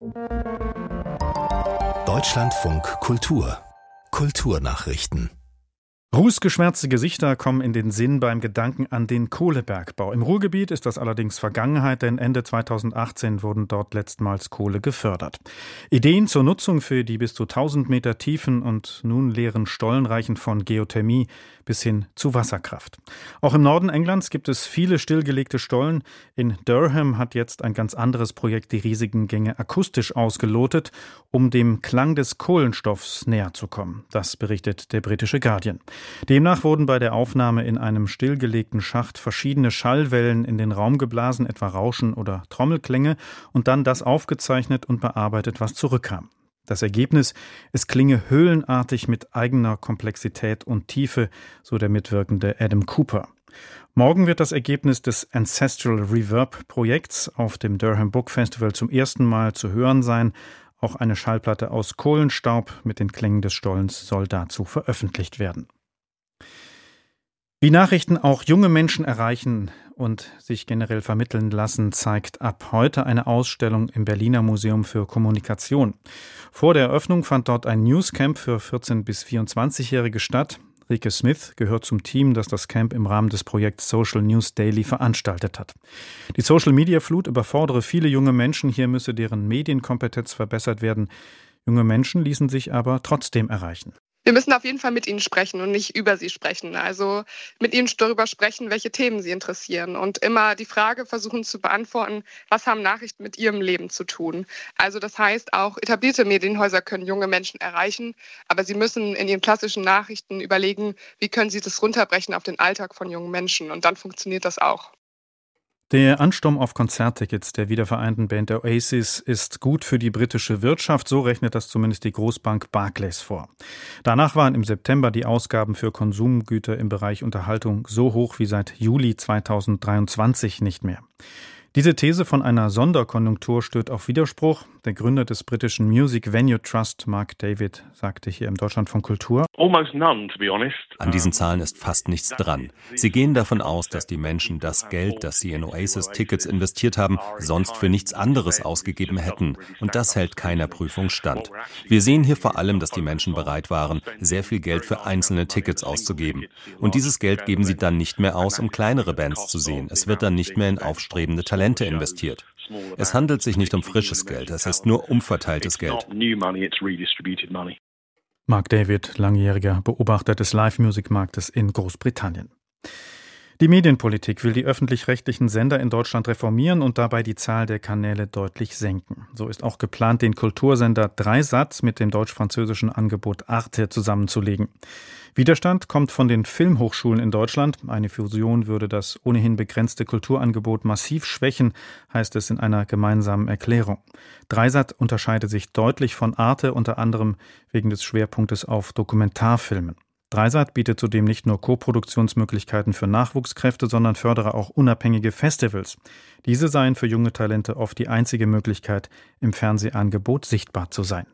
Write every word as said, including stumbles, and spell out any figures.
Deutschlandfunk Kultur Kulturnachrichten. Rußgeschwärzte Gesichter kommen in den Sinn beim Gedanken an den Kohlebergbau. Im Ruhrgebiet ist das allerdings Vergangenheit, denn Ende zweitausendachtzehn wurden dort letztmals Kohle gefördert. Ideen zur Nutzung für die bis zu tausend Meter tiefen und nun leeren Stollen reichen von Geothermie bis hin zu Wasserkraft. Auch im Norden Englands gibt es viele stillgelegte Stollen. In Durham hat jetzt ein ganz anderes Projekt die riesigen Gänge akustisch ausgelotet, um dem Klang des Kohlenstoffs näher zu kommen. Das berichtet der britische Guardian. Demnach wurden bei der Aufnahme in einem stillgelegten Schacht verschiedene Schallwellen in den Raum geblasen, etwa Rauschen oder Trommelklänge, und dann das aufgezeichnet und bearbeitet, was zurückkam. Das Ergebnis: Es klinge höhlenartig mit eigener Komplexität und Tiefe, so der mitwirkende Adam Cooper. Morgen wird das Ergebnis des Ancestral Reverb-Projekts auf dem Durham Book Festival zum ersten Mal zu hören sein. Auch eine Schallplatte aus Kohlenstaub mit den Klängen des Stollens soll dazu veröffentlicht werden. Wie Nachrichten auch junge Menschen erreichen und sich generell vermitteln lassen, zeigt ab heute eine Ausstellung im Berliner Museum für Kommunikation. Vor der Eröffnung fand dort ein Newscamp für vierzehn- bis vierundzwanzigjährige statt. Rike Smith gehört zum Team, das das Camp im Rahmen des Projekts Social News Daily veranstaltet hat. Die Social-Media-Flut überfordere viele junge Menschen, hier müsse deren Medienkompetenz verbessert werden. Junge Menschen ließen sich aber trotzdem erreichen. Wir müssen auf jeden Fall mit ihnen sprechen und nicht über sie sprechen. Also mit ihnen darüber sprechen, welche Themen sie interessieren. Und immer die Frage versuchen zu beantworten, was haben Nachrichten mit ihrem Leben zu tun? Also das heißt, auch etablierte Medienhäuser können junge Menschen erreichen, aber sie müssen in ihren klassischen Nachrichten überlegen, wie können sie das runterbrechen auf den Alltag von jungen Menschen. Und dann funktioniert das auch. Der Ansturm auf Konzerttickets der wiedervereinten Band Oasis ist gut für die britische Wirtschaft, so rechnet das zumindest die Großbank Barclays vor. Danach waren im September die Ausgaben für Konsumgüter im Bereich Unterhaltung so hoch wie seit Juli zweitausenddreiundzwanzig nicht mehr. Diese These von einer Sonderkonjunktur stößt auf Widerspruch. Der Gründer des britischen Music Venue Trust, Mark David, sagte hier im Deutschlandfunk Kultur: An diesen Zahlen ist fast nichts dran. Sie gehen davon aus, dass die Menschen das Geld, das sie in Oasis-Tickets investiert haben, sonst für nichts anderes ausgegeben hätten. Und das hält keiner Prüfung stand. Wir sehen hier vor allem, dass die Menschen bereit waren, sehr viel Geld für einzelne Tickets auszugeben. Und dieses Geld geben sie dann nicht mehr aus, um kleinere Bands zu sehen. Es wird dann nicht mehr in aufstrebende Talente investiert. Es handelt sich nicht um frisches Geld, es ist nur umverteiltes Geld. Mark David, langjähriger Beobachter des Live-Music-Marktes in Großbritannien. Die Medienpolitik will die öffentlich-rechtlichen Sender in Deutschland reformieren und dabei die Zahl der Kanäle deutlich senken. So ist auch geplant, den Kultursender Dreisat mit dem deutsch-französischen Angebot Arte zusammenzulegen. Widerstand kommt von den Filmhochschulen in Deutschland. Eine Fusion würde das ohnehin begrenzte Kulturangebot massiv schwächen, heißt es in einer gemeinsamen Erklärung. Dreisat unterscheidet sich deutlich von Arte, unter anderem wegen des Schwerpunktes auf Dokumentarfilmen. Dreisat bietet zudem nicht nur Koproduktionsmöglichkeiten für Nachwuchskräfte, sondern fördere auch unabhängige Festivals. Diese seien für junge Talente oft die einzige Möglichkeit, im Fernsehangebot sichtbar zu sein.